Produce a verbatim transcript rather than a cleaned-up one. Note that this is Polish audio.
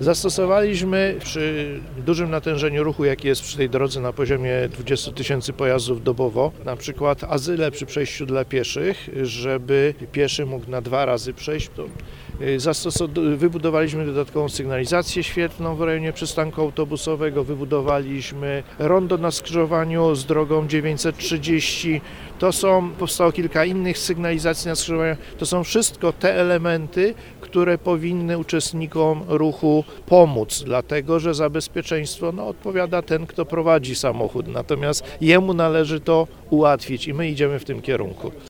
Zastosowaliśmy przy dużym natężeniu ruchu, jaki jest przy tej drodze na poziomie dwudziestu tysięcy pojazdów dobowo, na przykład azyle przy przejściu dla pieszych, żeby pieszy mógł na dwa razy przejść. To Zastosow- wybudowaliśmy dodatkową sygnalizację świetlną w rejonie przystanku autobusowego, wybudowaliśmy rondo na skrzyżowaniu z drogą dziewięćset trzydzieści. To są, powstało kilka innych sygnalizacji na skrzyżowaniach. To są wszystko te elementy, które powinny uczestnikom ruchu pomóc, dlatego że za bezpieczeństwo no, odpowiada ten, kto prowadzi samochód, natomiast jemu należy to ułatwić i my idziemy w tym kierunku.